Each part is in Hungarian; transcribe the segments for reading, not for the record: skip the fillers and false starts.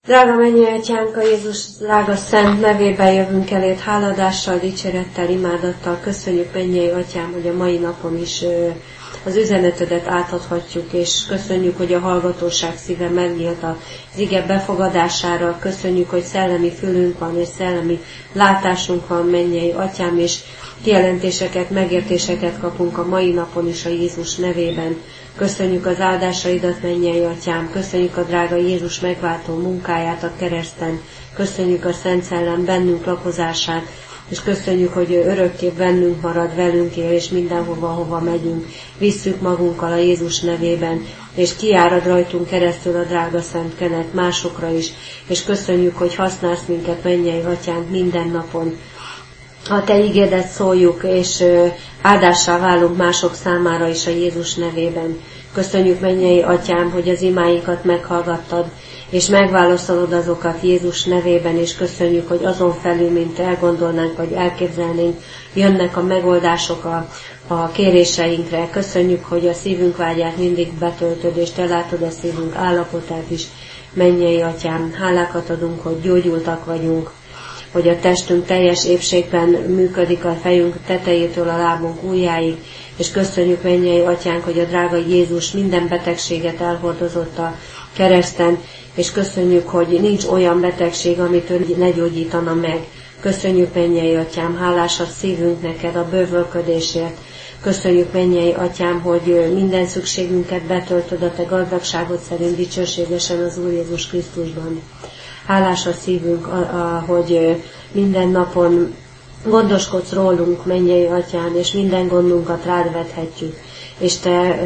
Drága mennyei Atyánk, a Jézus drága szent nevében jövünk eléd háladással, dicsérettel, imádattal. Köszönjük, mennyei Atyám, hogy a mai napon is az üzenetedet átadhatjuk, és köszönjük, hogy a hallgatóság szíve megnyílt az ige befogadására. Köszönjük, hogy szellemi fülünk van, és szellemi látásunk van, mennyei Atyám, és kijelentéseket, megértéseket kapunk a mai napon is a Jézus nevében. Köszönjük az áldásaidat, mennyei Atyám, köszönjük a drága Jézus megváltó munkáját a kereszten, köszönjük a Szent Szellem bennünk lakozását, és köszönjük, hogy örökké bennünk marad, velünk él, és mindenhova, hova megyünk, visszük magunkkal a Jézus nevében, és kiárad rajtunk keresztül a drága szent kenet másokra is, és köszönjük, hogy használsz minket, mennyei Atyánk, minden napon. A Te ígédet szóljuk, és áldássá válunk mások számára is a Jézus nevében. Köszönjük, mennyei Atyám, hogy az imáinkat meghallgattad, és megválaszolod azokat Jézus nevében, és köszönjük, hogy azon felül, mint elgondolnánk, vagy elképzelnénk, jönnek a megoldások a kéréseinkre. Köszönjük, hogy a szívünk vágyát mindig betöltöd, és Te látod a szívünk állapotát is, mennyei Atyám. Hálákat adunk, hogy gyógyultak vagyunk, hogy a testünk teljes épségben működik a fejünk tetejétől a lábunk ujjáig, és köszönjük, mennyei Atyánk, hogy a drága Jézus minden betegséget elhordozott a kereszten, és köszönjük, hogy nincs olyan betegség, amit ő ne gyógyítana meg. Köszönjük, mennyei Atyám, hálás a szívünk neked a bővölködésért. Köszönjük, mennyei Atyám, hogy minden szükségünket betöltöd a Te gazdagságod szerint dicsőségesen az Úr Jézus Krisztusban. Hálás a szívünk, hogy minden napon gondoskodsz rólunk, mennyei Atyám, és minden gondunkat rád vethetjük, és Te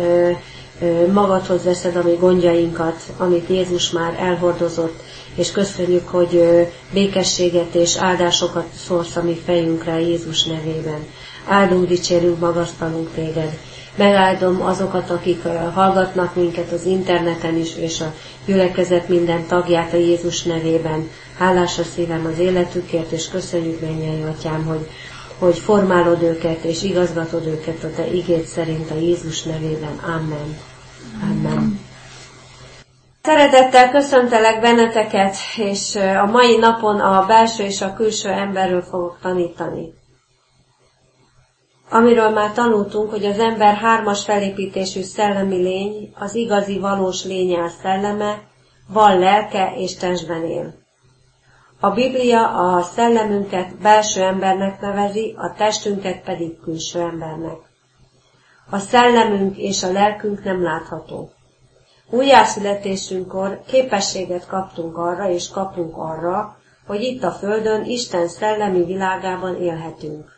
magadhoz veszed a mi gondjainkat, amit Jézus már elhordozott, és köszönjük, hogy békességet és áldásokat szórsz a mi fejünkre Jézus nevében. Áldunk, dicsérünk, magasztalunk Téged. Megáldom azokat, akik hallgatnak minket az interneten is, és a gyülekezet minden tagját a Jézus nevében. Hálás a szívem az életükért, és köszönjük, mennyei Atyám, hogy formálod őket, és igazgatod őket a Te igéd szerint a Jézus nevében. Amen. Amen. Szeretettel köszöntelek benneteket, és a mai napon a belső és a külső emberről fogok tanítani. Amiről már tanultunk, hogy az ember hármas felépítésű szellemi lény, az igazi, valós lénye a szelleme, van lelke és testben él. A Biblia a szellemünket belső embernek nevezi, a testünket pedig külső embernek. A szellemünk és a lelkünk nem látható. Újjászületésünkkor képességet kaptunk arra és kapunk arra, hogy itt a Földön Isten szellemi világában élhetünk.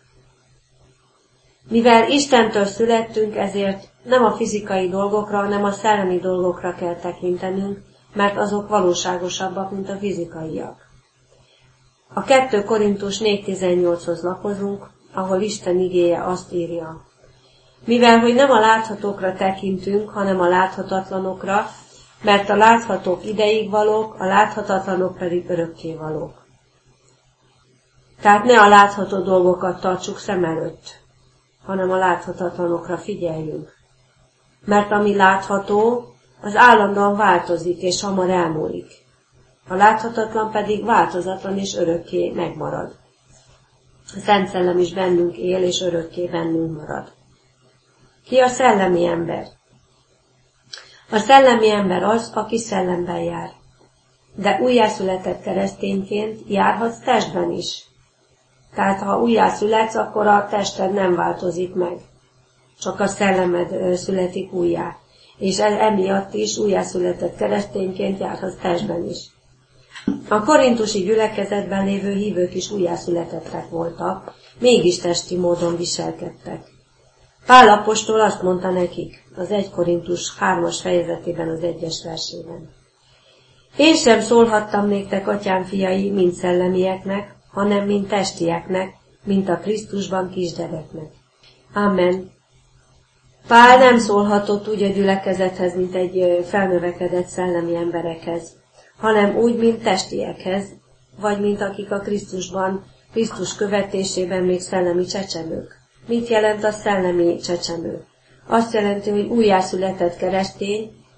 Mivel Istentől születtünk, ezért nem a fizikai dolgokra, hanem a szellemi dolgokra kell tekintenünk, mert azok valóságosabbak, mint a fizikaiak. A 2 Korintus 4.18-hoz lapozunk, ahol Isten igéje azt írja. Mivel, hogy nem a láthatókra tekintünk, hanem a láthatatlanokra, mert a láthatók ideig valók, a láthatatlanok pedig örökké valók. Tehát ne a látható dolgokat tartsuk szem előtt, hanem a láthatatlanokra figyeljünk. Mert ami látható, az állandóan változik és hamar elmúlik. A láthatatlan pedig változatlan és örökké megmarad. A Szent Szellem is bennünk él és örökké bennünk marad. Ki a szellemi ember? A szellemi ember az, aki szellemben jár. De újjászületett keresztényként járhatsz testben is. Tehát ha újjászületsz, akkor a tested nem változik meg. Csak a szellemed születik újjá. És emiatt is újjászületett keresztényként járhatsz testben is. A korintusi gyülekezetben lévő hívők is újjászületettek voltak, mégis testi módon viselkedtek. Pál apostol azt mondta nekik, az 1 Korintus 3. fejezetében az 1. versében. Én sem szólhattam néktek, atyám fiai, mint szellemieknek, hanem mint testieknek, mint a Krisztusban kisgyereknek. Amen. Pál nem szólhatott úgy a gyülekezethez, mint egy felnövekedett szellemi emberekhez, hanem úgy, mint testiekhez, vagy mint akik a Krisztusban, Krisztus követésében még szellemi csecsemők. Mit jelent a szellemi csecsemő? Azt jelenti, hogy újjászületett keresztény,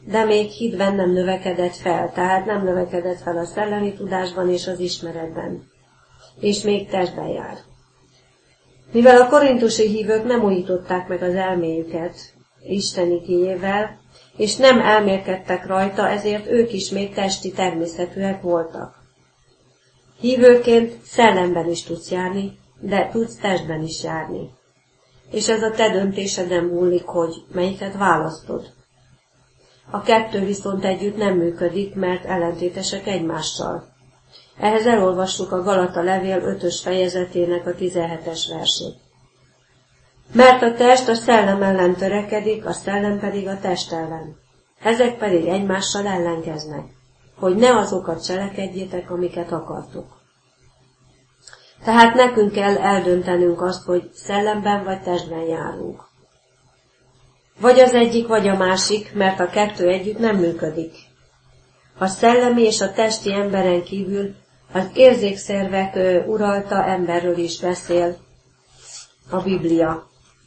de még hitben nem növekedett fel, tehát nem növekedett fel a szellemi tudásban és az ismeretben, és még testben jár. Mivel a korintusi hívők nem újították meg az elméjüket Isten igéjével, és nem elmélkedtek rajta, ezért ők is még testi természetűek voltak. Hívőként szellemben is tudsz járni, de tudsz testben is járni. És ez a te döntéseden múlik, hogy melyiket választod. A kettő viszont együtt nem működik, mert ellentétesek egymással. Ehhez elolvassuk a Galata levél 5. fejezetének a 17. versét. Mert a test a szellem ellen törekedik, a szellem pedig a test ellen. Ezek pedig egymással ellenkeznek, hogy ne azokat cselekedjétek, amiket akartok. Tehát nekünk kell eldöntenünk azt, hogy szellemben vagy testben járunk. Vagy az egyik, vagy a másik, mert a kettő együtt nem működik. A szellemi és a testi emberen kívül az érzékszervek uralta emberről is beszél a Biblia.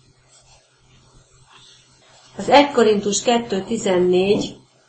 Az 1 Korintus 2.14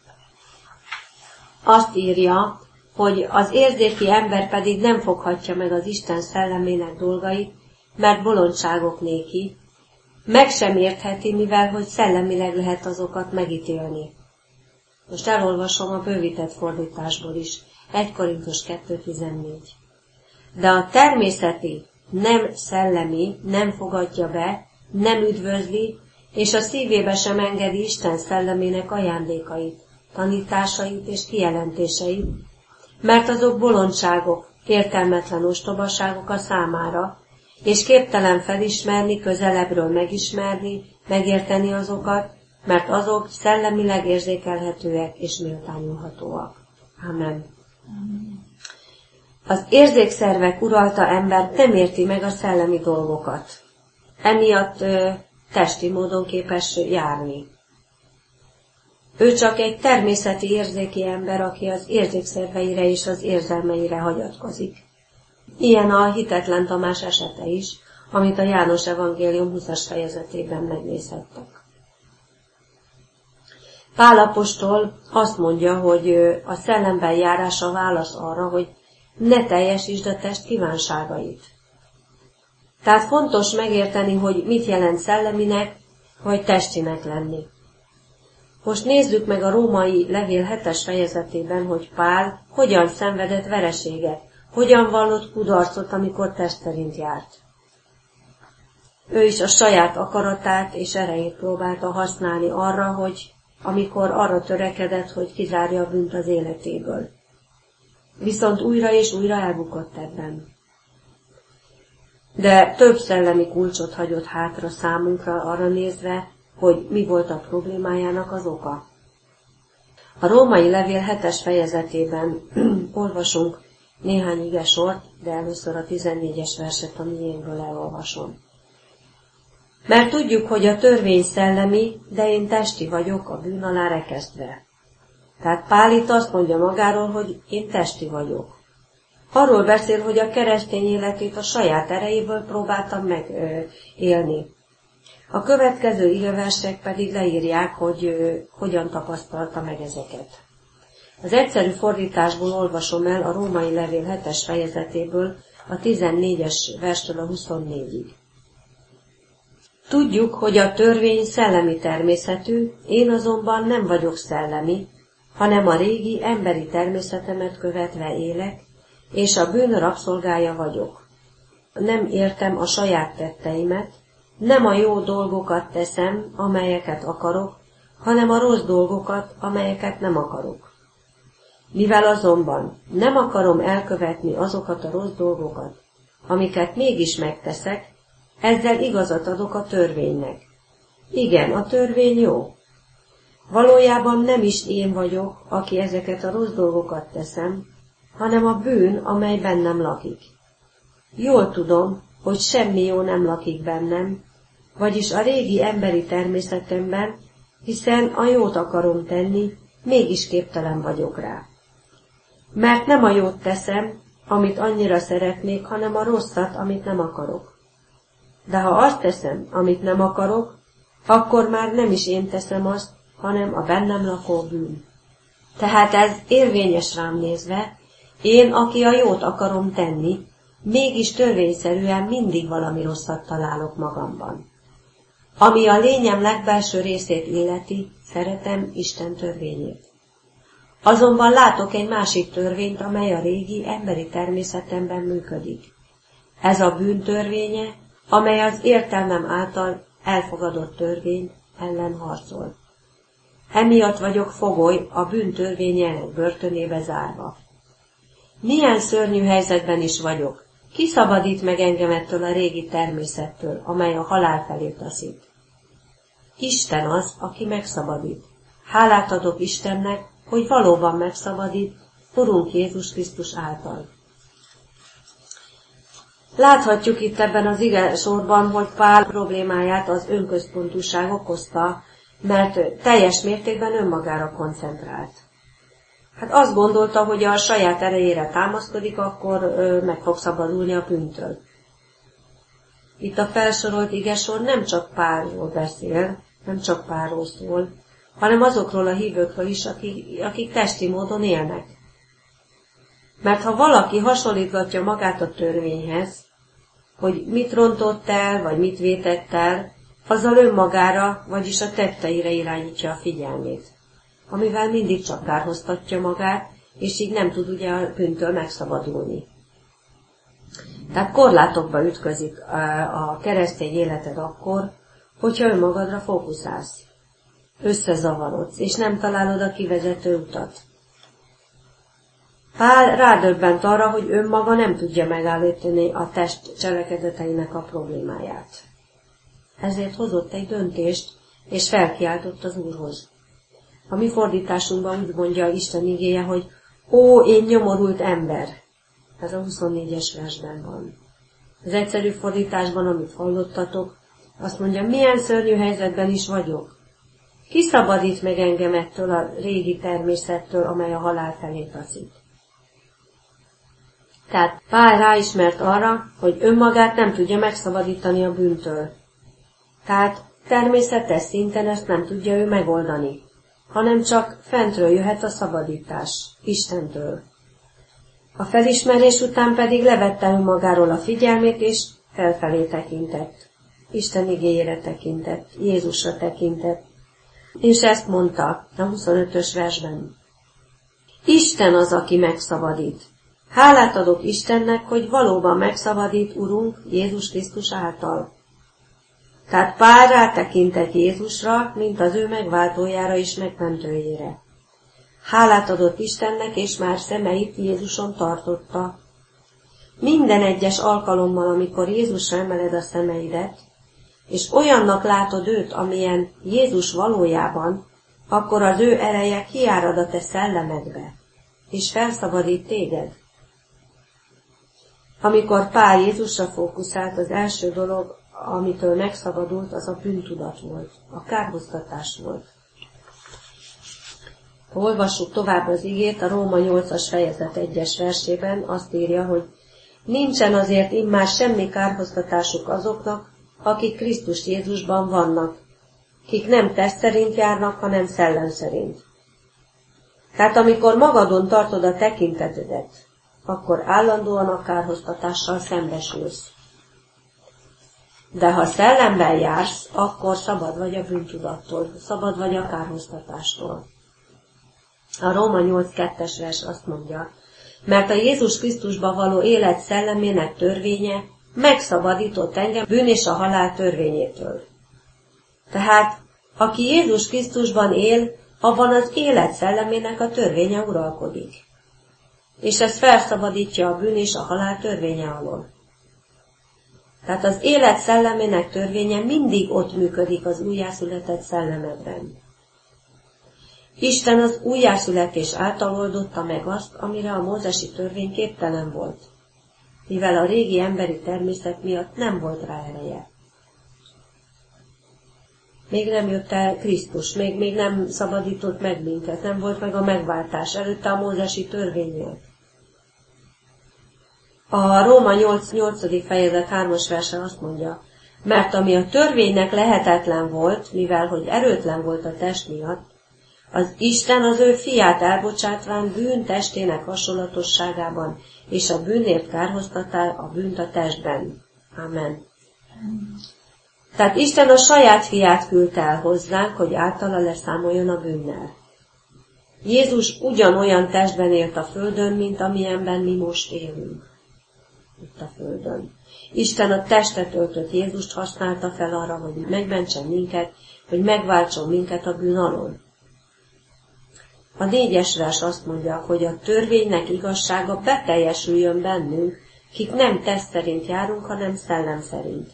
azt írja, hogy az érzéki ember pedig nem foghatja meg az Isten szellemének dolgait, mert bolondságok néki, meg sem értheti, mivel hogy szellemileg lehet azokat megítélni. Most elolvasom a bővített fordításból is, 1 Korintus 2.14. De a természeti, nem szellemi nem fogadja be, nem üdvözli, és a szívébe sem engedi Isten szellemének ajándékait, tanításait és kijelentéseit, mert azok bolondságok, értelmetlen ostobaságok a számára, és képtelen felismerni, közelebbről megismerni, megérteni azokat, mert azok szellemileg érzékelhetőek és méltányolhatóak. Amen. Az érzékszervek uralta ember nem érti meg a szellemi dolgokat. Emiatt testi módon képes járni. Ő csak egy természeti érzéki ember, aki az érzékszerveire és az érzelmeire hagyatkozik. Ilyen a hitetlen Tamás esete is, amit a János evangélium 20. fejezetében megnézhettek. Pál apostol azt mondja, hogy a szellemben járás a válasz arra, hogy ne teljesítsd a test kívánságait. Tehát fontos megérteni, hogy mit jelent szelleminek, vagy testinek lenni. Most nézzük meg a római levél 7. fejezetében, hogy Pál hogyan szenvedett vereséget, hogyan vallott kudarcot, amikor test szerint járt. Ő is a saját akaratát és erejét próbálta használni arra, hogy amikor arra törekedett, hogy kizárja a bűnt az életéből. Viszont újra és újra elbukott ebben. De több szellemi kulcsot hagyott hátra számunkra arra nézve, hogy mi volt a problémájának az oka. A római levél 7. fejezetében olvasunk néhány igesort, de először a 14. verset a miénkből elolvasom. Mert tudjuk, hogy a törvény szellemi, de én testi vagyok a bűn alá rekesztve. Tehát Pál itt azt mondja magáról, hogy én testi vagyok. Arról beszél, hogy a keresztény életét a saját erejéből próbáltam megélni. A következő igeversek pedig leírják, hogy hogyan tapasztalta meg ezeket. Az egyszerű fordításból olvasom el a római levél 7. fejezetéből a 14. verstől a 24-ig. Tudjuk, hogy a törvény szellemi természetű, én azonban nem vagyok szellemi, hanem a régi emberi természetemet követve élek, és a bűn rabszolgája vagyok. Nem értem a saját tetteimet, nem a jó dolgokat teszem, amelyeket akarok, hanem a rossz dolgokat, amelyeket nem akarok. Mivel azonban nem akarom elkövetni azokat a rossz dolgokat, amiket mégis megteszek, ezzel igazat adok a törvénynek. Igen, a törvény jó. Valójában nem is én vagyok, aki ezeket a rossz dolgokat teszem, hanem a bűn, amely bennem lakik. Jól tudom, hogy semmi jó nem lakik bennem, vagyis a régi emberi természetemben, hiszen a jót akarom tenni, mégis képtelen vagyok rá. Mert nem a jót teszem, amit annyira szeretnék, hanem a rosszat, amit nem akarok. De ha azt teszem, amit nem akarok, akkor már nem is én teszem azt, hanem a bennem lakó bűn. Tehát ez érvényes rám nézve, én, aki a jót akarom tenni, mégis törvényszerűen mindig valami rosszat találok magamban. Ami a lényem legbelső részét illeti, szeretem Isten törvényét. Azonban látok egy másik törvényt, amely a régi emberi természetemben működik. Ez a bűn törvénye, amely az értelmem által elfogadott törvény ellen harcol. Emiatt vagyok fogoly a bűn törvényének börtönébe zárva. Milyen szörnyű helyzetben is vagyok, ki szabadít meg engem ettől a régi természettől, amely a halál felé taszít? Isten az, aki megszabadít. Hálát adok Istennek, hogy valóban megszabadít, Urunk Jézus Krisztus által. Láthatjuk itt ebben az ige sorban, hogy Pál problémáját az önközpontúság okozta, mert teljes mértékben önmagára koncentrált. Hát azt gondolta, hogy a saját erejére támaszkodik, akkor meg fog szabadulni a bűntől. Itt a felsorolt igesor nem csak Pálról beszél, nem csak Pálról szól, hanem azokról a hívőkről is, akik testi módon élnek. Mert ha valaki hasonlítgatja magát a törvényhez, hogy mit rontott el, vagy mit vétett el, azzal önmagára, vagyis a tetteire irányítja a figyelmét, amivel mindig csak kárhoztatja magát, és így nem tud ugye a bűntől megszabadulni. Tehát korlátokba ütközik a keresztény életed akkor, hogyha önmagadra fókuszálsz. Összezavarodsz, és nem találod a kivezető utat. Pál rádöbbent arra, hogy önmaga nem tudja megállítani a test cselekedeteinek a problémáját. Ezért hozott egy döntést, és felkiáltott az Úrhoz. A mi fordításunkban úgy mondja Isten igéje, hogy ó, én nyomorult ember. Ez a 24-es versben van. Az egyszerű fordításban, amit hallottatok, azt mondja, milyen szörnyű helyzetben is vagyok. Ki szabadít meg engem ettől a régi természettől, amely a halál felé taszít? Tehát Pál ráismert arra, hogy önmagát nem tudja megszabadítani a bűntől. Tehát természetes szinten ezt nem tudja ő megoldani, hanem csak fentről jöhet a szabadítás, Istentől. A felismerés után pedig levette önmagáról a figyelmét, és felfelé tekintett. Isten igéjére tekintett, Jézusra tekintett, és ezt mondta a 25-ös versben. Isten az, aki megszabadít. Hálát adok Istennek, hogy valóban megszabadít Urunk Jézus Krisztus által. Tehát Pál rátekintett Jézusra, mint az ő megváltójára és megmentőjére. Hálát adott Istennek, és már szemeit Jézuson tartotta. Minden egyes alkalommal, amikor Jézusra emeled a szemeidet, és olyannak látod őt, amilyen Jézus valójában, akkor az ő ereje kiárad a te szellemedbe, és felszabadít téged. Amikor Pál Jézusra fókuszált, az első dolog, amitől megszabadult, az a bűntudat volt, a kárhoztatás volt. Ha olvassuk tovább az igét, a Róma 8-as fejezet 1-es versében azt írja, hogy nincsen azért immár semmi kárhoztatásuk azoknak, akik Krisztus Jézusban vannak, kik nem test szerint járnak, hanem szellem szerint. Tehát amikor magadon tartod a tekintetedet, akkor állandóan a kárhoztatással szembesülsz. De ha szellemben jársz, akkor szabad vagy a bűntudattól, szabad vagy a kárhoztatástól. A Róma 8.2-es vers azt mondja, mert a Jézus Krisztusba való élet szellemének törvénye megszabadított engem bűn és a halál törvényétől. Tehát, aki Jézus Krisztusban él, abban az élet szellemének a törvénye uralkodik. És ez felszabadítja a bűn és a halál törvénye alól. Tehát az élet szellemének törvénye mindig ott működik az újjászületett szellemedben. Isten az újjászületés által oldotta meg azt, amire a mózesi törvény képtelen volt, mivel a régi emberi természet miatt nem volt rá ereje. Még nem jött el Krisztus, még nem szabadított meg minket, nem volt meg a megváltás előtte a mózesi törvénynél. A Róma 8. fejezet 3. verse azt mondja, Mert ami a törvénynek lehetetlen volt, mivel hogy erőtlen volt a test miatt, az Isten az ő fiát elbocsátván bűn testének hasonlatosságában, és a bűnért kárhoztatta a bűnt a testben. Amen. Tehát Isten a saját fiát küldte el hozzánk, hogy általa leszámoljon a bűnnel. Jézus ugyanolyan testben élt a földön, mint amilyenben mi most élünk. Itt a földön. Isten a testet öltött Jézust használta fel arra, hogy megmentsen minket, hogy megváltson minket a bűn alól. A 4. vers azt mondja, hogy a törvénynek igazsága beteljesüljön bennünk, kik nem test szerint járunk, hanem szellem szerint.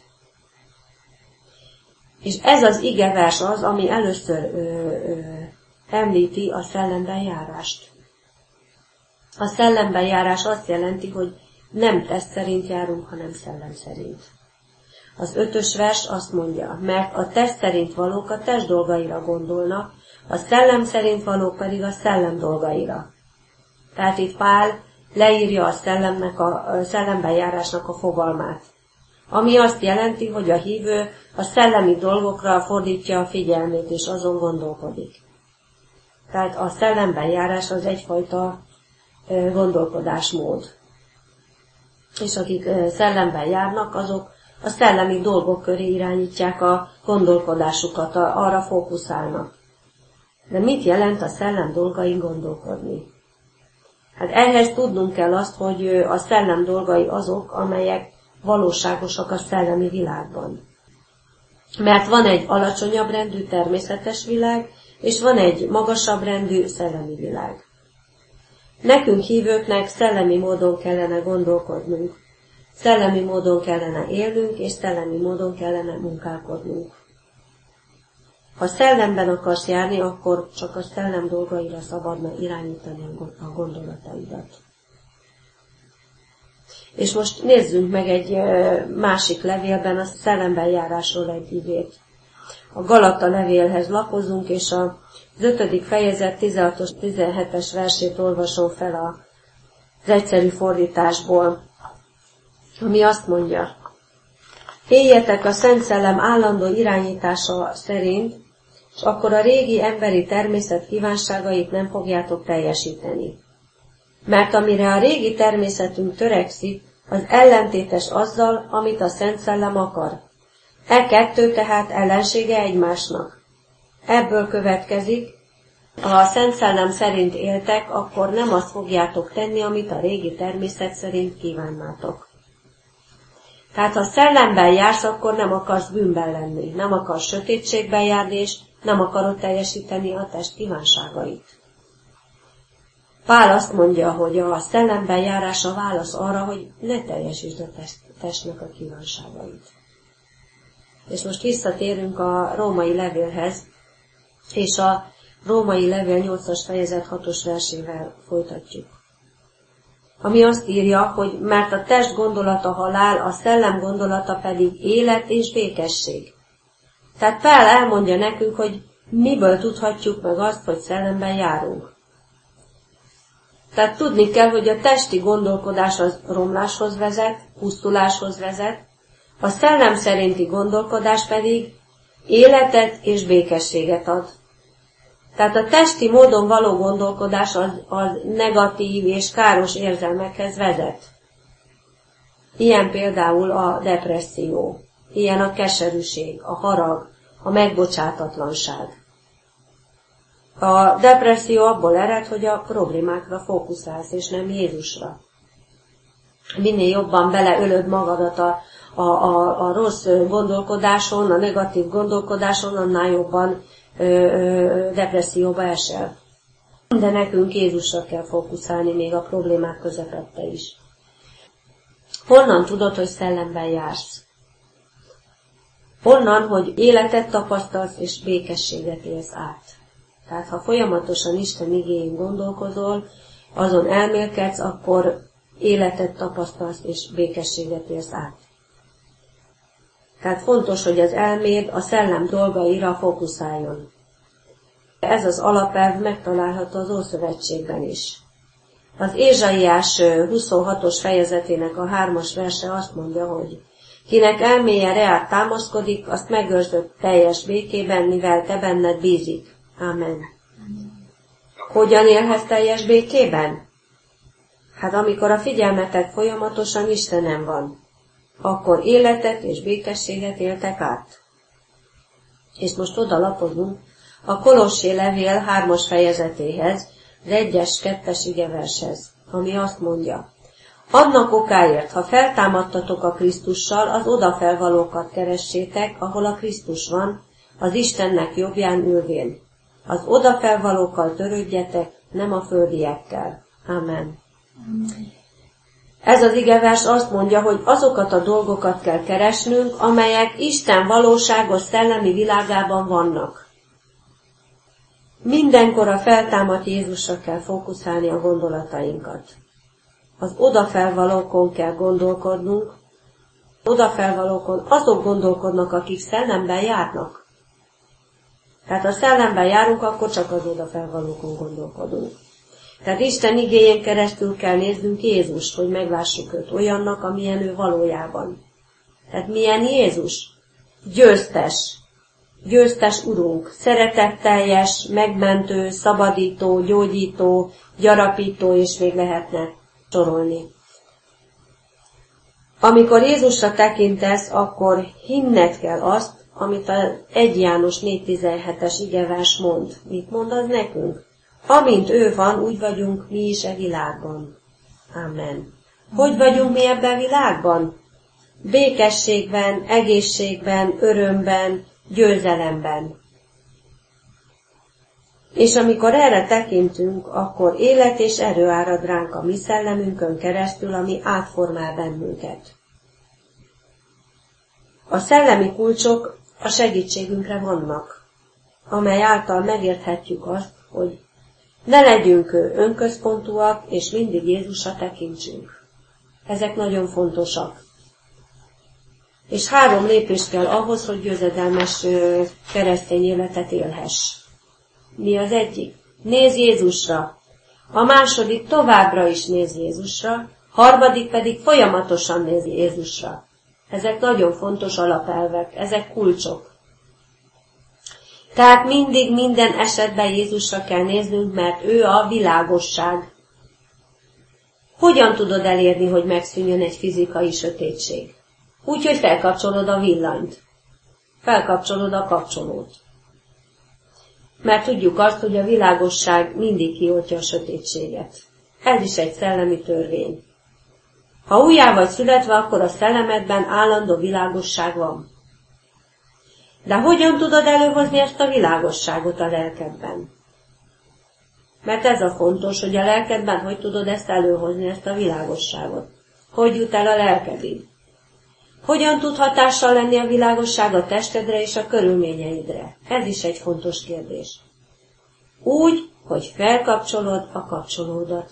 És ez az igevers az, ami először említi a szellemben járást. A szellemben járás azt jelenti, hogy nem test szerint járunk, hanem szellem szerint. Az 5. vers azt mondja, mert a test szerint valók a test dolgaira gondolnak, a szellem szerint valók pedig a szellem dolgaira. Tehát itt Pál leírja a szellemben járásnak a fogalmát. Ami azt jelenti, hogy a hívő a szellemi dolgokra fordítja a figyelmét, és azon gondolkodik. Tehát a szellemben járás az egyfajta gondolkodásmód. És akik szellemben járnak, azok a szellemi dolgok köré irányítják a gondolkodásukat, arra fókuszálnak. De mit jelent a szellem dolgain gondolkodni? Hát ehhez tudnunk kell azt, hogy a szellem dolgai azok, amelyek valóságosak a szellemi világban. Mert van egy alacsonyabb rendű természetes világ, és van egy magasabb rendű szellemi világ. Nekünk hívőknek szellemi módon kellene gondolkodnunk, szellemi módon kellene élnünk, és szellemi módon kellene munkálkodnunk. Ha szellemben akarsz járni, akkor csak a szellem dolgaira szabadna irányítani a gondolataidat. És most nézzünk meg egy másik levélben a szellemben járásról egy igét. A Galata levélhez lapozunk, és az 5. fejezet 16-os, 17-es versét olvasom fel az egyszerű fordításból, ami azt mondja: éljetek a Szent Szellem állandó irányítása szerint, és akkor a régi emberi természet kívánságait nem fogjátok teljesíteni. Mert amire a régi természetünk törekszik, az ellentétes azzal, amit a Szent Szellem akar. E kettő tehát ellensége egymásnak. Ebből következik, ha a Szent Szellem szerint éltek, akkor nem azt fogjátok tenni, amit a régi természet szerint kívánnátok. Tehát ha szellemben jársz, akkor nem akarsz bűnben lenni, nem akarsz sötétségben járni, és nem akarod teljesíteni a test kívánságait. Pál azt mondja, hogy a szellemben járás a válasz arra, hogy ne teljesítsd a testnek a kívánságait. És most visszatérünk a római levélhez, és a római levél 8-as fejezet 6-os versével folytatjuk. Ami azt írja, hogy mert a test gondolata halál, a szellem gondolata pedig élet és békesség. Tehát Pál elmondja nekünk, hogy miből tudhatjuk meg azt, hogy szellemben járunk. Tehát tudni kell, hogy a testi gondolkodás az romláshoz vezet, pusztuláshoz vezet, a szellem szerinti gondolkodás pedig életet és békességet ad. Tehát a testi módon való gondolkodás az negatív és káros érzelmekhez vezet. Ilyen például a depresszió, ilyen a keserűség, a harag, a megbocsátatlanság. A depresszió abból ered, hogy a problémákra fókuszálsz, és nem Jézusra. Minél jobban beleölöd magadat a rossz gondolkodáson, a negatív gondolkodáson, annál jobban depresszióba esel. De nekünk Jézusra kell fókuszálni, még a problémák közepette is. Honnan tudod, hogy szellemben jársz? Onnan, hogy életet tapasztalsz és békességet élsz át. Tehát ha folyamatosan Isten igéjén gondolkozol, azon elmélkedsz, akkor életet tapasztalsz és békességet élsz át. Tehát fontos, hogy az elméd a szellem dolgaira fókuszáljon. Ez az alapelv megtalálható az Ószövetségben is. Az Ézsaiás 26-os fejezetének a 3-as verse azt mondja, hogy Kinek elméje reát támaszkodik, azt megőrzött teljes békében, mivel te benned bízik. Amen. Hogyan élhet teljes békében? Hát amikor a figyelmetek folyamatosan Istenen van, akkor életet és békességet éltek át. És most oda lapozunk a Kolossé levél 3. fejezetéhez, az 1., 2. igevershez, ami azt mondja: annak okáért, ha feltámadtatok a Krisztussal, az odafelvalókat keressétek, ahol a Krisztus van, az Istennek jobbján ülvén. Az odafelvalókkal törődjetek, nem a földiekkel. Amen. Ez az igevers azt mondja, hogy azokat a dolgokat kell keresnünk, amelyek Isten valóságos szellemi világában vannak. Mindenkor a feltámadt Jézusra kell fókuszálni a gondolatainkat. Az odafelvalókon kell gondolkodnunk, odafelvalókon azok gondolkodnak, akik szellemben járnak. Tehát ha szellemben járunk, akkor csak az odafelvalókon gondolkodunk. Tehát Isten igéjén keresztül kell néznünk Jézust, hogy meglássuk őt olyannak, amilyen ő valójában. Tehát milyen Jézus? Győztes. Győztes Urunk, szeretetteljes, megmentő, szabadító, gyógyító, gyarapító, és még lehetne sorolni. Amikor Jézusra tekintesz, akkor hinned kell azt, amit az 1 János 4.17-es igevers mond. Mit mond az nekünk? Amint ő van, úgy vagyunk mi is e világban. Amen. Hogy vagyunk mi ebben a világban? Békességben, egészségben, örömben, győzelemben. És amikor erre tekintünk, akkor élet és erő árad ránk a mi szellemünkön keresztül, ami átformál bennünket. A szellemi kulcsok a segítségünkre vannak, amely által megérthetjük azt, hogy ne legyünk önközpontúak, és mindig Jézusra tekintsünk. Ezek nagyon fontosak. És 3 lépés kell ahhoz, hogy győzedelmes keresztény életet élhess. Mi az egyik? Nézz Jézusra. A második, továbbra is nézz Jézusra. Harmadik pedig folyamatosan nézz Jézusra. Ezek nagyon fontos alapelvek, ezek kulcsok. Tehát mindig, minden esetben Jézusra kell néznünk, mert ő a világosság. Hogyan tudod elérni, hogy megszűnjön egy fizikai sötétség? Úgy, hogy felkapcsolod a villanyt. Felkapcsolod a kapcsolót. Mert tudjuk azt, hogy a világosság mindig kioltja a sötétséget. Ez is egy szellemi törvény. Ha újjá vagy születve, akkor a szellemedben állandó világosság van. De hogyan tudod előhozni ezt a világosságot a lelkedben? Mert ez a fontos, hogy a lelkedben hogy tudod ezt előhozni, ezt a világosságot. Hogy jut el a lelkedig? Hogyan tud hatással lenni a világosság a testedre és a körülményeidre? Ez is egy fontos kérdés. Úgy, hogy felkapcsolod a kapcsolódat.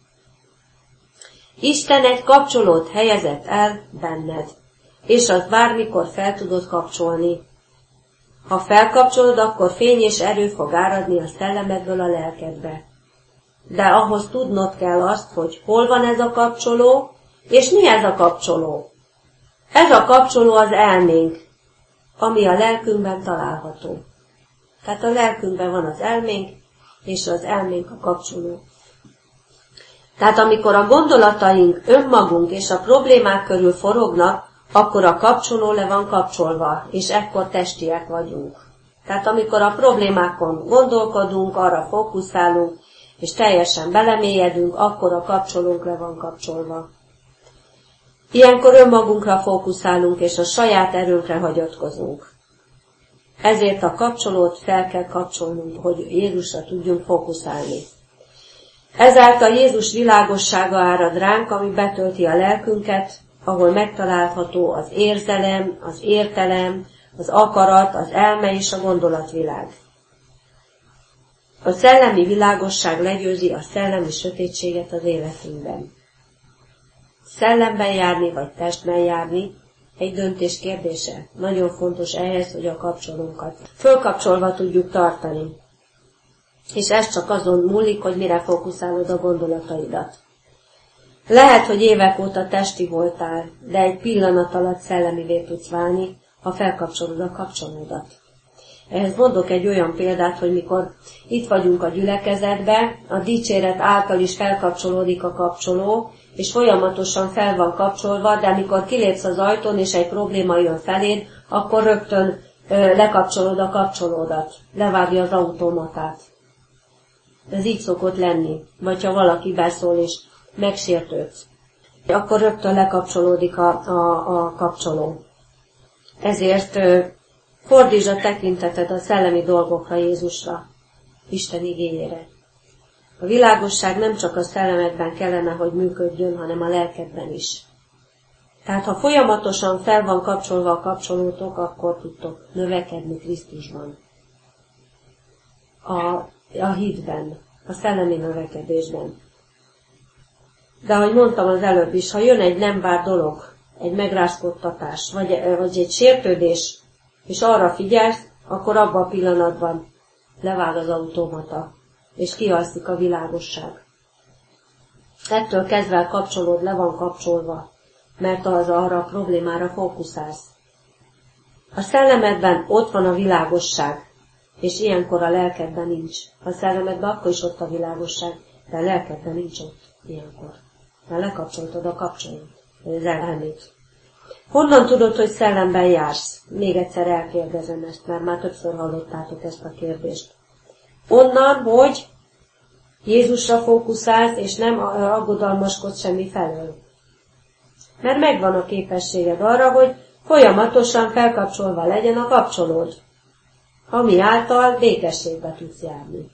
Isten egy kapcsolót helyezett el benned, és azt bármikor fel tudod kapcsolni. Ha felkapcsolod, akkor fény és erő fog áradni a szellemedből a lelkedbe. De ahhoz tudnod kell azt, hogy hol van ez a kapcsoló, és mi ez a kapcsoló. Ez a kapcsoló az elménk, ami a lelkünkben található. Tehát a lelkünkben van az elménk, és az elménk a kapcsoló. Tehát amikor a gondolataink, önmagunk és a problémák körül forognak, akkor a kapcsoló le van kapcsolva, és ekkor testiek vagyunk. Tehát amikor a problémákon gondolkodunk, arra fókuszálunk, és teljesen belemélyedünk, akkor a kapcsolónk le van kapcsolva. Ilyenkor önmagunkra fókuszálunk, és a saját erőnkre hagyatkozunk. Ezért a kapcsolót fel kell kapcsolnunk, hogy Jézusra tudjunk fókuszálni. Ezáltal Jézus világossága árad ránk, ami betölti a lelkünket, ahol megtalálható az érzelem, az értelem, az akarat, az elme és a gondolatvilág. A szellemi világosság legyőzi a szellemi sötétséget az életünkben. Szellemben járni vagy testben járni egy döntés kérdése. Nagyon fontos ehhez, hogy a kapcsolónkat fölkapcsolva tudjuk tartani. És ez csak azon múlik, hogy mire fókuszálod a gondolataidat. Lehet, hogy évek óta testi voltál, de egy pillanat alatt szellemivé tudsz válni, ha felkapcsolod a kapcsolódat. Ehhez mondok egy olyan példát, hogy mikor itt vagyunk a gyülekezetbe, a dicséret által is felkapcsolódik a kapcsoló, és folyamatosan fel van kapcsolva, de amikor kilépsz az ajtón, és egy probléma jön feléd, akkor rögtön lekapcsolod a kapcsolódat, levágja az automatát. Ez így szokott lenni. Vagy ha valaki beszól és megsértődsz, akkor rögtön lekapcsolódik a kapcsoló. Ezért fordítsd a tekinteted a szellemi dolgokra, Jézusra, Isten igéjére. A világosság nem csak a szellemedben kellene, hogy működjön, hanem a lelkedben is. Tehát ha folyamatosan fel van kapcsolva a kapcsolótok, akkor tudtok növekedni Krisztusban. A hitben, a szellemi növekedésben. De ahogy mondtam az előbb is, ha jön egy nem várt dolog, egy megrázkodtatás, vagy egy sértődés, és arra figyelsz, akkor abban a pillanatban levág az automata, és kialszik a világosság. Ettől kezdve a kapcsolód le van kapcsolva, mert az arra a problémára fókuszálsz. A szellemedben ott van a világosság, és ilyenkor a lelkedben nincs. A szellemedben akkor is ott a világosság, de a lelkedben nincs ott ilyenkor. Mert lekapcsoltad a kapcsolót, az elmét. Honnan tudod, hogy szellemben jársz? Még egyszer elkérdezem ezt, mert már többször hallottátok ezt a kérdést. Onnan, hogy Jézusra fókuszálsz, és nem aggodalmaskodsz semmi felől. Mert megvan a képességed arra, hogy folyamatosan felkapcsolva legyen a kapcsolód, ami által békességbe tudsz járni.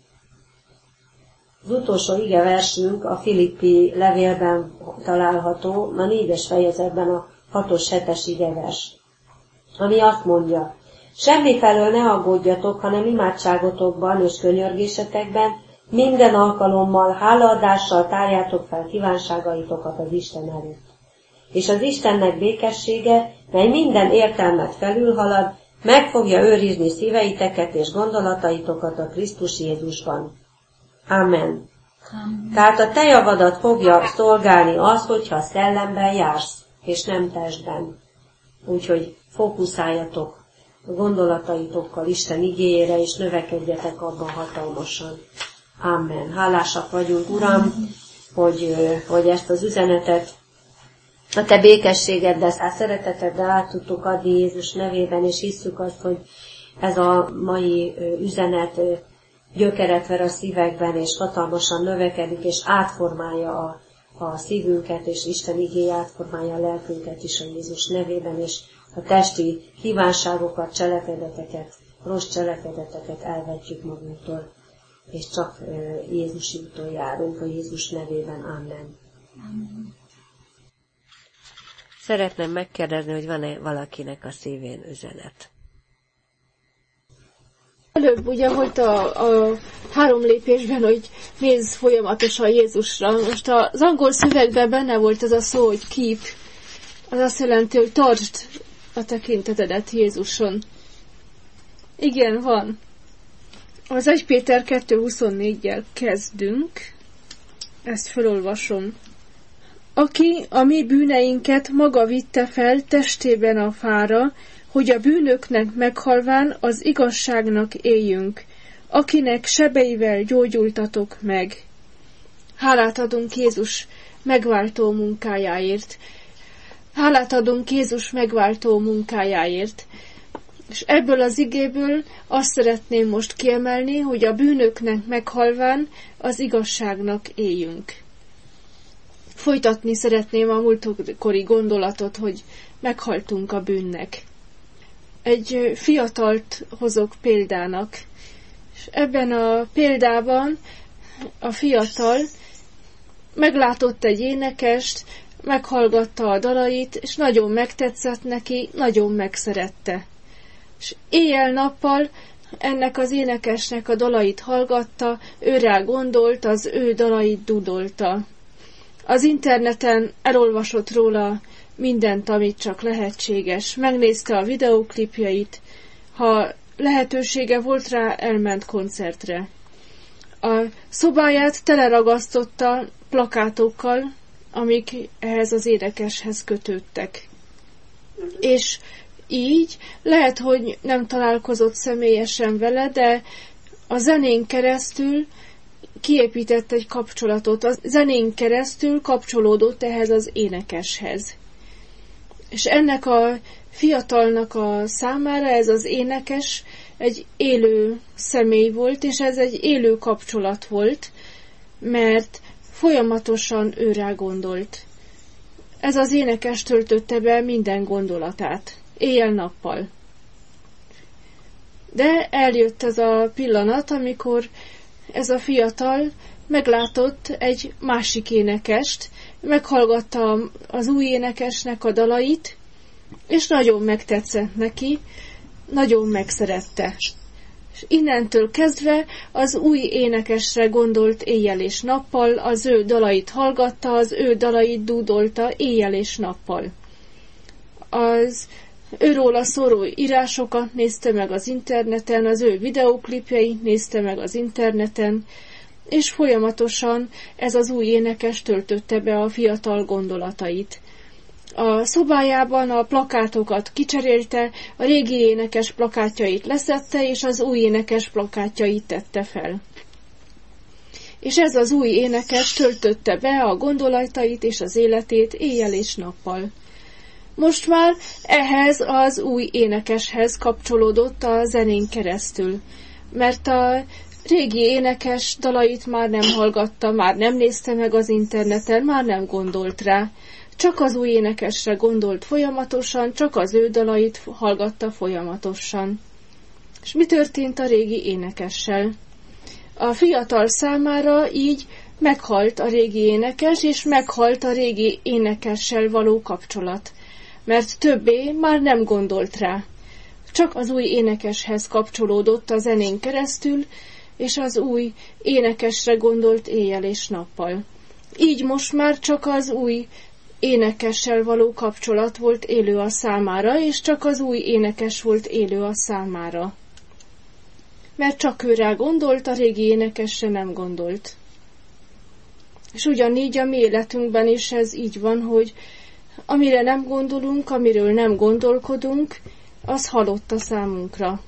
Az utolsó igeversünk a Filippi levélben található, a 4. fejezetben a 6-7 igevers, ami azt mondja, semmifelől ne aggódjatok, hanem imádságotokban és könyörgésetekben minden alkalommal, hálaadással tárjátok fel kívánságaitokat az Isten előtt. És az Istennek békessége, mely minden értelmet felülhalad, meg fogja őrizni szíveiteket és gondolataitokat a Krisztus Jézusban. Amen. Tehát a te javadat fogja szolgálni az, hogyha a szellemben jársz, és nem testben. Úgyhogy fókuszáljatok a gondolataitokkal Isten igéjére, és növekedjetek abban hatalmasan. Amen. Hálásak vagyunk, Uram, hogy ezt az üzenetet a te békességeddel, szereteteddel át tudtuk adni Jézus nevében, és hisszük azt, hogy ez a mai üzenet gyökeret ver a szívekben, és hatalmasan növekedik, és átformálja a szívünket, és Isten igéje átformálja a lelkünket is a Jézus nevében, és a testi kívánságokat, cselekedeteket, rossz cselekedeteket elvetjük magunktól, és csak Jézus úton járunk a Jézus nevében. Amen. Amen. Szeretném megkérdezni, hogy van-e valakinek a szívén üzenet. Előbb ugye volt a 3 lépésben, hogy nézz folyamatosan Jézusra. Most az angol szövegben benne volt az a szó, hogy keep. Az azt jelenti, hogy tartsd a tekintetedet Jézuson. Igen, van. Az 1 Péter 2.24-jel kezdünk. Ezt felolvasom. Aki a mi bűneinket maga vitte fel testében a fára, hogy a bűnöknek meghalván az igazságnak éljünk, akinek sebeivel gyógyultatok meg. Hálát adunk Jézus megváltó munkájáért. Hálát adunk Jézus megváltó munkájáért. És ebből az igéből azt szeretném most kiemelni, hogy a bűnöknek meghalván az igazságnak éljünk. Folytatni szeretném a múltkori gondolatot, hogy meghaltunk a bűnnek. Egy fiatalt hozok példának, és ebben a példában a fiatal meglátott egy énekest, meghallgatta a dalait, és nagyon megtetszett neki, nagyon megszerette. És éjjel-nappal ennek az énekesnek a dalait hallgatta, őrá gondolt, az ő dalait dudolta. Az interneten elolvasott róla mindent, amit csak lehetséges. Megnézte a videóklipjeit, ha lehetősége volt rá, elment koncertre. A szobáját teleragasztotta plakátokkal, amik ehhez az énekeshez kötődtek. És így lehet, hogy nem találkozott személyesen vele, de a zenén keresztül kiépített egy kapcsolatot. A zenén keresztül kapcsolódott ehhez az énekeshez. És ennek a fiatalnak a számára ez az énekes egy élő személy volt, és ez egy élő kapcsolat volt, mert folyamatosan őrá gondolt. Ez az énekes töltötte be minden gondolatát, éjjel-nappal. De eljött ez a pillanat, amikor ez a fiatal meglátott egy másik énekest, meghallgatta az új énekesnek a dalait, és nagyon megtetszett neki, nagyon megszerette. És innentől kezdve az új énekesre gondolt éjjel és nappal, az ő dalait hallgatta, az ő dalait dúdolta éjjel és nappal. Az őróla szóló írásokat nézte meg az interneten, az ő videóklipjeit nézte meg az interneten, és folyamatosan ez az új énekes töltötte be a fiatal gondolatait. A szobájában a plakátokat kicserélte, a régi énekes plakátjait leszedte, és az új énekes plakátjait tette fel. És ez az új énekes töltötte be a gondolatait és az életét éjjel és nappal. Most már ehhez az új énekeshez kapcsolódott a zenén keresztül, mert a régi énekes dalait már nem hallgatta, már nem nézte meg az interneten, már nem gondolt rá. Csak az új énekesre gondolt folyamatosan, csak az ő dalait hallgatta folyamatosan. És mi történt a régi énekessel? A fiatal számára így meghalt a régi énekes, és meghalt a régi énekessel való kapcsolat, mert többé már nem gondolt rá. Csak az új énekeshez kapcsolódott a zenén keresztül, és az új énekesre gondolt éjjel és nappal. Így most már csak az új énekessel való kapcsolat volt élő a számára, és csak az új énekes volt élő a számára. Mert csak ő rá gondolt, a régi énekesre nem gondolt. És ugyanígy a mi életünkben is ez így van, hogy amire nem gondolunk, amiről nem gondolkodunk, az halott a számunkra.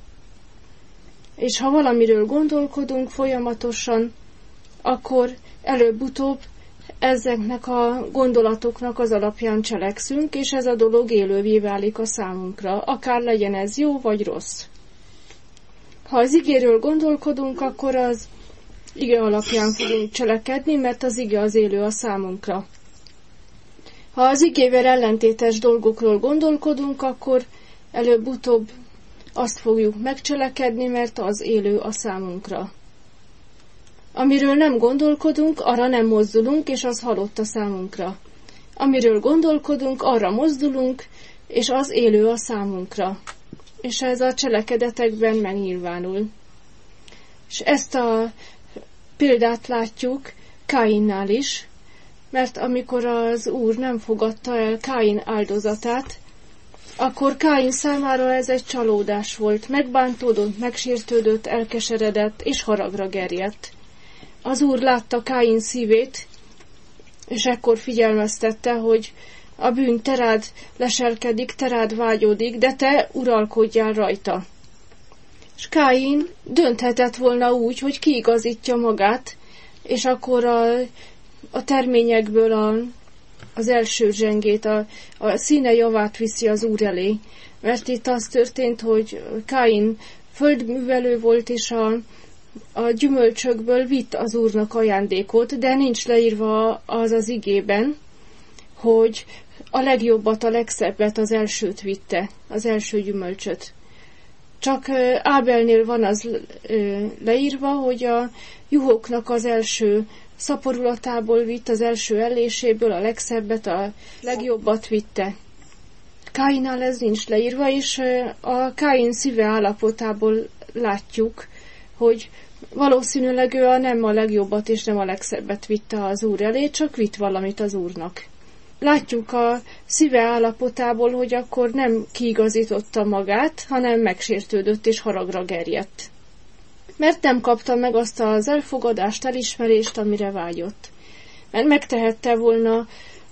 És ha valamiről gondolkodunk folyamatosan, akkor előbb-utóbb ezeknek a gondolatoknak az alapján cselekszünk, és ez a dolog élővé válik a számunkra, akár legyen ez jó vagy rossz. Ha az igéről gondolkodunk, akkor az ige alapján fogunk cselekedni, mert az ige az élő a számunkra. Ha az igével ellentétes dolgokról gondolkodunk, akkor előbb-utóbb azt fogjuk megcselekedni, mert az élő a számunkra. Amiről nem gondolkodunk, arra nem mozdulunk, és az halott a számunkra. Amiről gondolkodunk, arra mozdulunk, és az élő a számunkra. És ez a cselekedetekben megnyilvánul. És ezt a példát látjuk Káinnál is, mert amikor az Úr nem fogadta el Káin áldozatát, akkor Káin számára ez egy csalódás volt. Megbántódott, megsértődött, elkeseredett, és haragra gerjedt. Az Úr látta Káin szívét, és ekkor figyelmeztette, hogy a bűn te rád leselkedik, te rád vágyódik, de te uralkodjál rajta. És Káin dönthetett volna úgy, hogy kiigazítja magát, és akkor a terményekből az első zsengét, a színe javát viszi az Úr elé. Mert itt az történt, hogy Káin földművelő volt, és a gyümölcsökből vitt az Úrnak ajándékot, de nincs leírva az igében, hogy a legjobbat, a legszebbet, az elsőt vitte, az első gyümölcsöt. Csak Ábelnél van az leírva, hogy a juhoknak az első szaporulatából vitt, az első elléséből a legszebbet, a legjobbat vitte. Káinnál ez nincs leírva, és a Káin szíve állapotából látjuk, hogy valószínűleg ő nem a legjobbat és nem a legszebbet vitte az Úr elé, csak vitt valamit az Úrnak. Látjuk a szíve állapotából, hogy akkor nem kiigazította magát, hanem megsértődött és haragra gerjedt. Mert nem kapta meg azt az elfogadást, elismerést, amire vágyott. Mert megtehette volna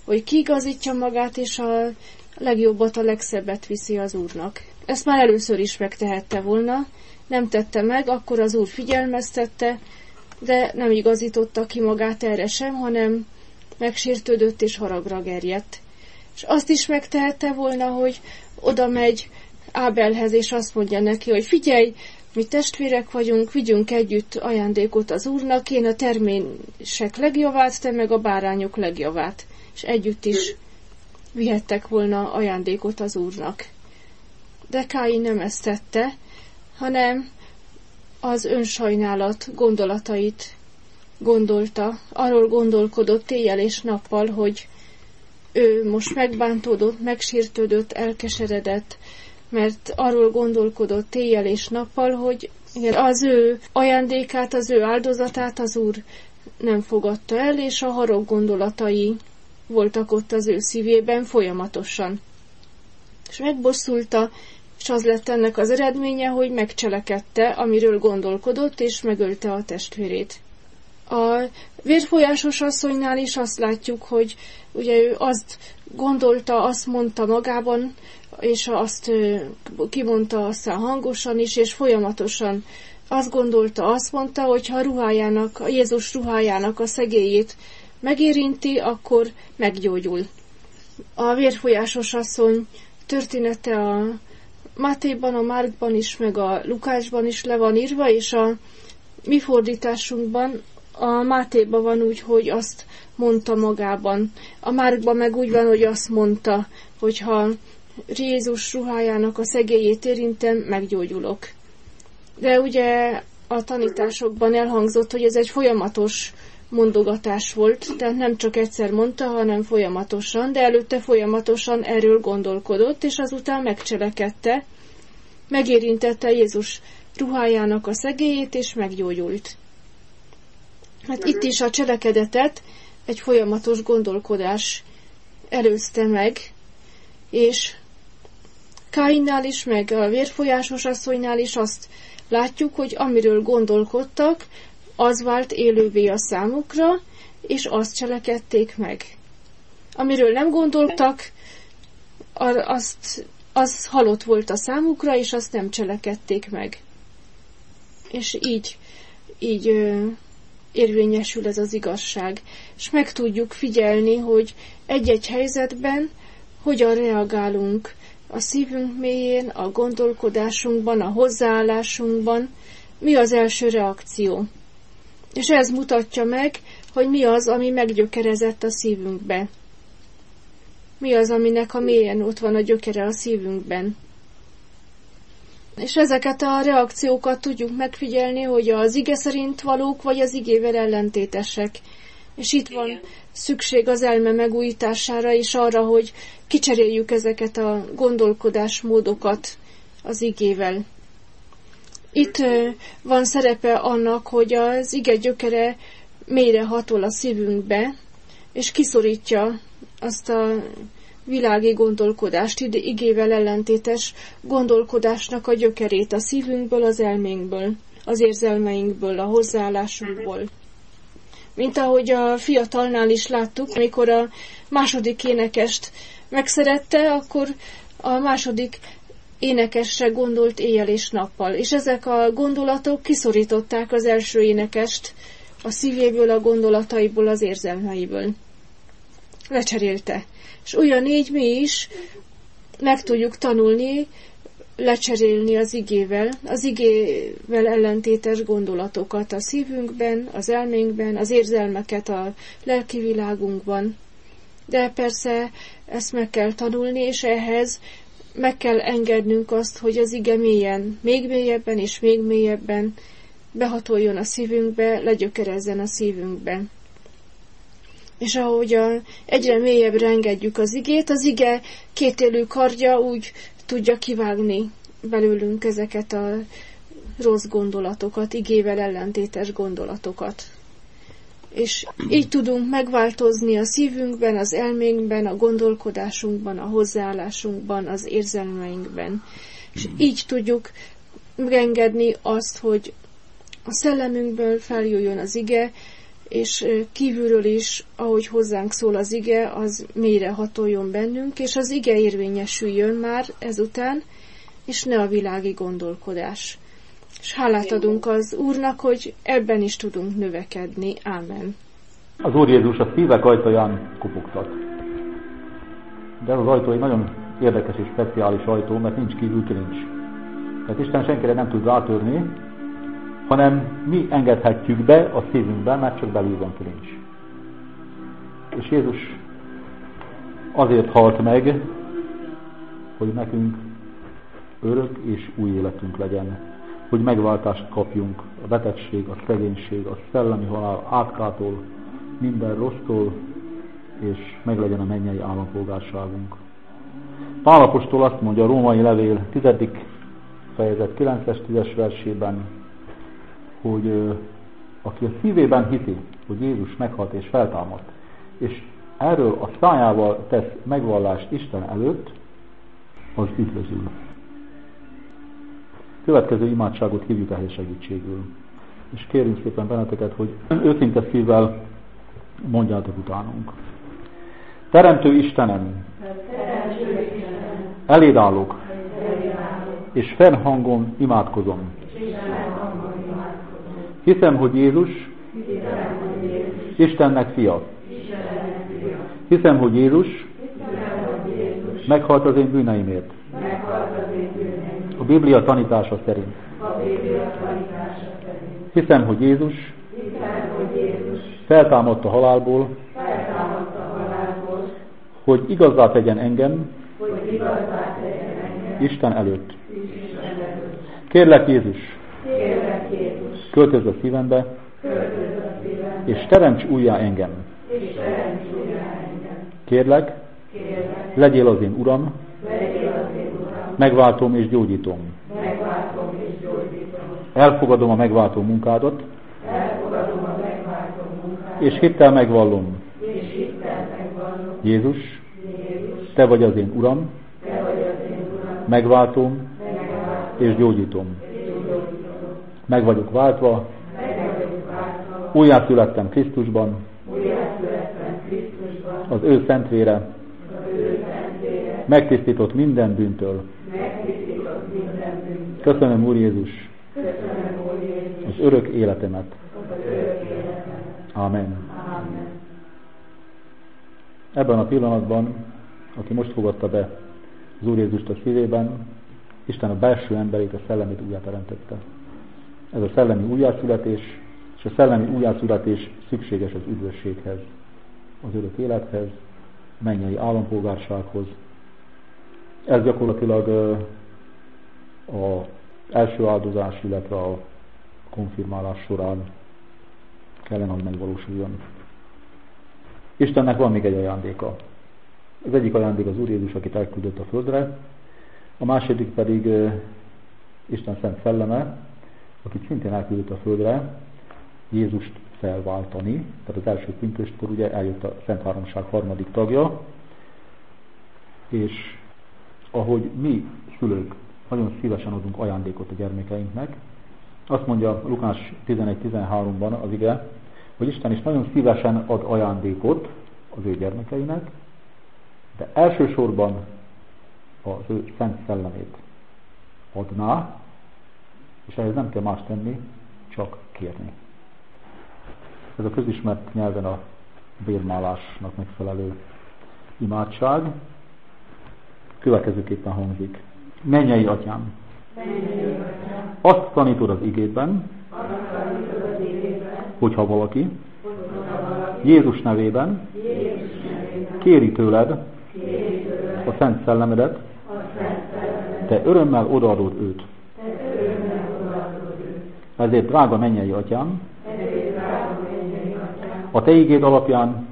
hogy kiigazítja magát, és a legjobbat, a legszebbet viszi az Úrnak. Ezt már először is megtehette volna, nem tette meg, akkor az Úr figyelmeztette, de nem igazította ki magát erre sem, hanem megsértődött és haragra gerjedt. És azt is megtehette volna, hogy oda megy Ábelhez, és azt mondja neki, hogy figyelj, mi testvérek vagyunk, vigyünk együtt ajándékot az Úrnak, én a termések legjavát, te meg a bárányok legjavát. És együtt is vihettek volna ajándékot az Úrnak. De Káin nem ezt tette, hanem az önsajnálat gondolatait gondolta, arról gondolkodott éjjel és nappal, hogy ő most megbántódott, megsértődött, elkeseredett, mert arról gondolkodott éjjel és nappal, hogy az ő ajándékát, az ő áldozatát az Úr nem fogadta el, és a harag gondolatai voltak ott az ő szívében folyamatosan. És megbosszulta, és az lett ennek az eredménye, hogy megcselekedte, amiről gondolkodott, és megölte a testvérét. A vérfolyásos asszonynál is azt látjuk, hogy ugye ő azt gondolta, azt mondta magában, és azt kimondta aztán hangosan is, és folyamatosan azt gondolta, azt mondta, hogy ha a Jézus ruhájának a szegélyét megérinti, akkor meggyógyul. A vérfolyásos asszony története a Mátéban, a Márkban is, meg a Lukácsban is le van írva, és a mi fordításunkban a Mátéban van úgy, hogy azt mondta magában. A Márkban meg úgy van, hogy azt mondta, hogy ha Jézus ruhájának a szegélyét érintem, meggyógyulok. De ugye a tanításokban elhangzott, hogy ez egy folyamatos mondogatás volt, tehát nem csak egyszer mondta, hanem folyamatosan, de előtte folyamatosan erről gondolkodott, és azután megcselekedte, megérintette Jézus ruhájának a szegélyét, és meggyógyult. Hát itt is a cselekedetet egy folyamatos gondolkodás előzte meg, és Káinnál is, meg a vérfolyásos asszonynál is azt látjuk, hogy amiről gondolkodtak, az vált élővé a számukra, és azt cselekedték meg. Amiről nem gondoltak, az halott volt a számukra, és azt nem cselekedték meg. És így érvényesül ez az igazság. És meg tudjuk figyelni, hogy egy-egy helyzetben hogyan reagálunk a szívünk mélyén, a gondolkodásunkban, a hozzáállásunkban, mi az első reakció. És ez mutatja meg, hogy mi az, ami meggyökerezett a szívünkbe. Mi az, aminek a mélyen ott van a gyökere a szívünkben. És ezeket a reakciókat tudjuk megfigyelni, hogy az ige szerint valók, vagy az igével ellentétesek. És itt van szükség az elme megújítására, és arra, hogy kicseréljük ezeket a gondolkodásmódokat az igével. Itt van szerepe annak, hogy az ige gyökere mélyre hatol a szívünkbe, és kiszorítja azt a világi gondolkodást, igével ellentétes gondolkodásnak a gyökerét a szívünkből, az elménkből, az érzelmeinkből, a hozzáállásunkból. Mint ahogy a fiatalnál is láttuk, amikor a második énekest megszerette, akkor a második énekesre gondolt éjjel és nappal. És ezek a gondolatok kiszorították az első énekest a szívéből, a gondolataiból, az érzelmeiből. Lecserélte. És ugyanígy mi is meg tudjuk tanulni, lecserélni az igével ellentétes gondolatokat a szívünkben, az elménkben, az érzelmeket a lelki világunkban. De persze ezt meg kell tanulni, és ehhez meg kell engednünk azt, hogy az ige mélyen, még mélyebben és még mélyebben behatoljon a szívünkbe, legyökerezzen a szívünkbe. És ahogy egyre mélyebbre engedjük az igét, az ige kétélű kardja úgy tudja kivágni belőlünk ezeket a rossz gondolatokat, igével ellentétes gondolatokat. És így tudunk megváltozni a szívünkben, az elménkben, a gondolkodásunkban, a hozzáállásunkban, az érzelmeinkben. És így tudjuk megengedni azt, hogy a szellemünkből feljöjjön az ige, és kívülről is, ahogy hozzánk szól az ige, az mélyre hatoljon bennünk, és az ige érvényesüljön már ezután, és ne a világi gondolkodás. És hálát adunk az Úrnak, hogy ebben is tudunk növekedni. Ámen. Az Úr Jézus a szívek ajtaján kopogtat. De ez az ajtó egy nagyon érdekes és speciális ajtó, mert nincs kívül kilincs. Tehát Isten senkire nem tud rátörni, hanem mi engedhetjük be a szívünkbe, mert csak belül van kilincs. És Jézus azért halt meg, hogy nekünk örök és új életünk legyen. Hogy megváltást kapjunk a betegség, a szegénység, a szellemi halál átkától, minden rossztól, és meglegyen a mennyei állampolgárságunk. Pál apostol azt mondja a római levél 10. fejezet 9-es 10-es versében, hogy aki a szívében hiszi, hogy Jézus meghalt és feltámadt, és erről a szájával tesz megvallást Isten előtt, az üdvözül. Következő imádságot hívjuk ehhez segítségül. És kérünk szépen benneteket, hogy őszinte szívvel mondjátok utánunk. Teremtő Istenem, eléd állok, és fennhangon imádkozom. Hiszem, hogy Jézus Istennek fia. Hiszem, hogy Jézus meghalt az én bűneimért. A Biblia tanítása szerint. Hiszem, hogy Jézus feltámadt a halálból, hogy igazzá tegyen engem Isten előtt. Kérlek Jézus, költözz a szívembe, és teremts újjá engem. Kérlek, legyél az én Uram, megváltom és gyógyítom. Elfogadom a megváltó munkádat, és hittel megvallom. Jézus, te vagy az én Uram, megváltom és gyógyítom. Meg vagyok váltva, újjászülettem Krisztusban, az ő szent vére megtisztított minden bűntől. Köszönöm, Úr Jézus, az örök életemet. Amen. Ebben a pillanatban, aki most fogadta be az Úr Jézust a szívében, Isten a belső emberét, a szellemét újjáteremtette. Ez a szellemi újjászületés, és a szellemi újjászületés szükséges az üdvösséghez, az örök élethez, mennyei állampolgársághoz. Ez gyakorlatilag az első áldozás, illetve a konfirmálás során kellene, hogy megvalósuljon. Istennek van még egy ajándéka. Az egyik ajándék az Úr Jézus, akit elküldött a földre, a második pedig Isten szent szelleme, akit szintén elküldött a földre, Jézust felváltani. Tehát az első pünköstkor ugye eljött a Szent Háromság harmadik tagja, és ahogy mi szülők nagyon szívesen adunk ajándékot a gyermekeinknek, azt mondja Lukás 11:13-ban az ige, hogy Isten is nagyon szívesen ad ajándékot az ő gyermekeinek, de elsősorban az ő szent szellemét adná, és ehhez nem kell más tenni, csak kérni. Ez a közismert nyelven a bérmálásnak megfelelő imádság. Következőképpen hangzik. Mennyei Atyám, azt tanítod az igédben, hogyha valaki Jézus nevében kéri tőled a Szent Szellemedet, te örömmel odaadod őt. Ezért, drága mennyei Atyám, a te igéd alapján,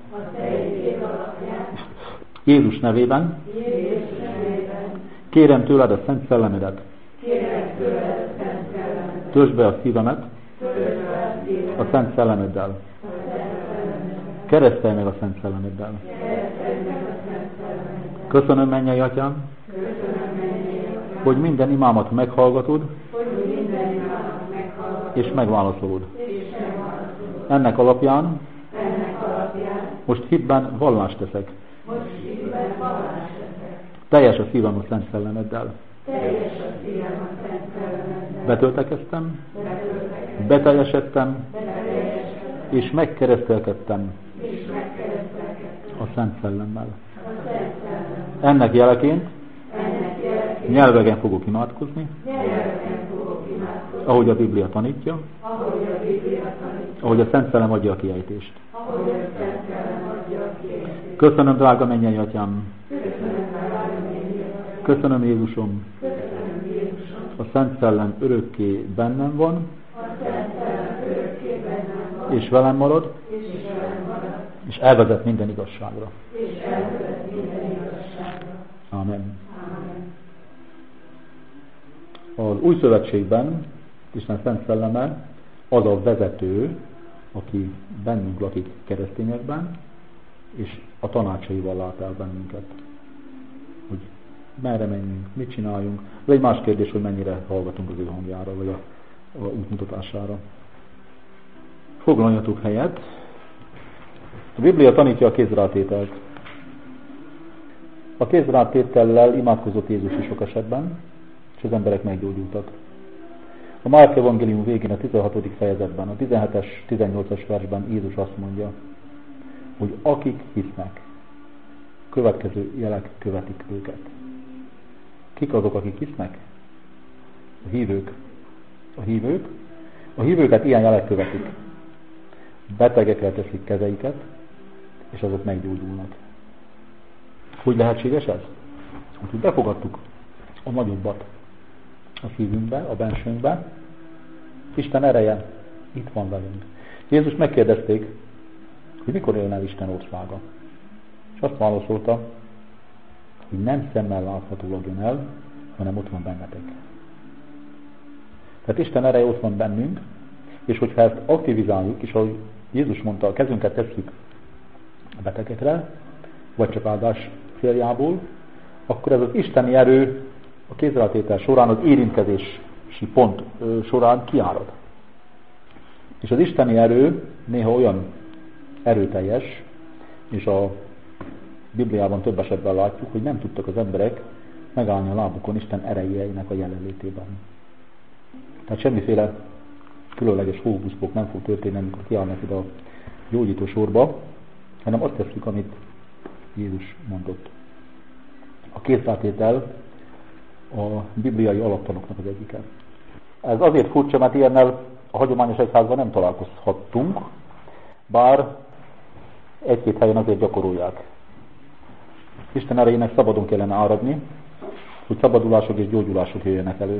Jézus nevében kérem tőled a Szent Szellemedet. Töltsd be a szívemet a Szent Szellemeddel. Keresztelj meg a Szent Szellemeddel. Köszönöm, mennyei Atyám, hogy minden imámat meghallgatod, és megválaszolod. Ennek alapján most hitben vallást teszek. Teljes a szívem a Szent Szellemeddel. Betöltekeztem, beteljesedtem, és megkeresztelkedtem a Szent Szellemmel. Ennek jeleként nyelveken fogok imádkozni, ahogy a Biblia tanítja, ahogy a Szent Szellem adja a kiejtést. Köszönöm, drága mennyei Atyám! Köszönöm, Jézusom! A Szent Szellem örökké bennem van, és velem marad, és elvezet minden igazságra. Amen. Az Új Szövetségben Isten Szent Szelleme az a vezető, aki bennünk lakik keresztényekben, és a tanácsaival lát el bennünket. Hogy merre menjünk, mit csináljunk. Ez egy más kérdés, hogy mennyire hallgatunk az ő hangjára, vagy a útmutatására. Foglaljatok helyet. A Biblia tanítja a kézrátételt. A kézrátétellel imádkozott Jézus is sok esetben, és az emberek meggyógyultak. A Márk evangélium végén a 16. fejezetben, a 17-es, 18-as versben Jézus azt mondja, hogy akik hisznek, következő jelek követik őket. Kik azok, akik hisznek? A hívők. A hívőket ilyen jelek követik. Betegekre teszik kezeiket, és azok meggyógyulnak. Hogy lehetséges ez? Úgyhogy befogadtuk a nagyobbat a szívünkbe, a bensőnkbe. Isten ereje itt van velünk. Jézus megkérdezték, hogy mikor jön el Isten országa. És azt válaszolta, hogy nem szemmel láthatólag jön el, hanem ott van bennetek. Tehát Isten ereje ott van bennünk, és hogyha ezt aktivizáljuk, és ahogy Jézus mondta, a kezünket tesszük a betegekre, vagy csak áldás céljából, akkor ez az isteni erő a kézrátétel során, az érintkezési pont során kiárad. És az isteni erő néha olyan erőteljes, és a Bibliában több esetben látjuk, hogy nem tudtak az emberek megállni a lábukon Isten erejének a jelenlétében. Tehát semmiféle különleges hókuszpok nem fog történni, amikor kiállnak ide a gyógyító sorba, hanem azt tesszük, amit Jézus mondott. A kézrátétel a bibliai alaptanoknak az egyike. Ez azért furcsa, mert ilyennel a hagyományos egyházban nem találkozhattunk, bár egy-két helyen azért gyakorolják. Isten erejének szabadon kellene áradni, hogy szabadulások és gyógyulások jöjjenek elő.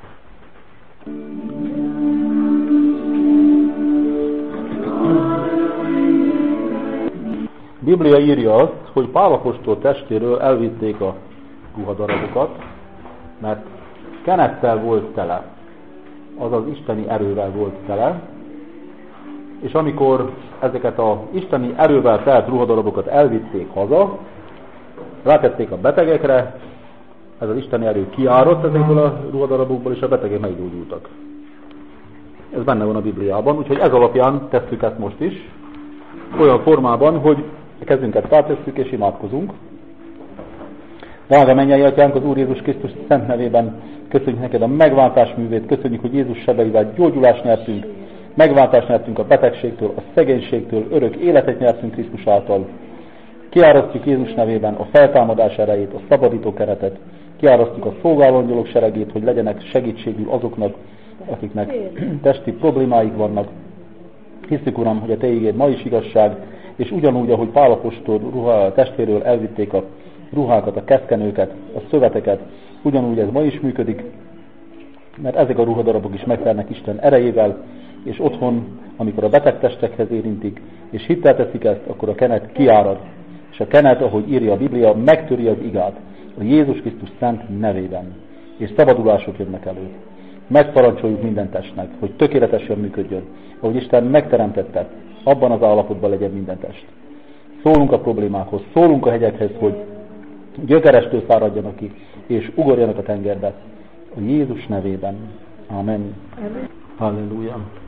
A Biblia írja azt, hogy Pál apostol testéről elvitték a ruhadarabokat, mert kenettel volt tele, azaz isteni erővel volt tele, és amikor ezeket az isteni erővel telt ruhadarabokat elvitték haza, rátették a betegekre, ez az isteni erő kiárott ezekből a ruhadarabokból, és a betegek meggyógyultak. Ez benne van a Bibliában, úgyhogy ez alapján tesszük ezt most is, olyan formában, hogy a kezünket feltesszük és imádkozunk. Drága mennyei Atyánk, az Úr Jézus Krisztus szent nevében köszönjük neked a megváltás művét, köszönjük, hogy Jézus sebeivel gyógyulást nyertünk, megváltást nyertünk a betegségtől, a szegénységtől, örök életet nyertünk Krisztus által. Kiárasztjuk Jézus nevében a feltámadás erejét, a szabadító keretet, kiárasztjuk a szolgálóangyalok seregét, hogy legyenek segítségül azoknak, akiknek testi problémáik vannak. Hiszük, Uram, hogy a Te igéd ma is igazság, és ugyanúgy, ahogy Pál apostol testvéről elvitték a ruhákat, a keszkenőket, a szöveteket, ugyanúgy ez ma is működik, mert ezek a ruhadarabok is megtelnek Isten erejével, és otthon, amikor a beteg testekhez érintik, és hittel teszik ezt, akkor a kenet kiárad, és a kenet, ahogy írja a Biblia, megtöri az igát a Jézus Krisztus szent nevében, és szabadulások jönnek elő. Megparancsoljuk minden testnek, hogy tökéletesen működjön, ahogy Isten megteremtette, abban az állapotban legyen minden test. Szólunk a problémákhoz, szólunk a hegyekhez, hogy gyökerestől száradjanak ki, és ugorjanak a tengerbe. A Jézus nevében. Amen. Halleluja.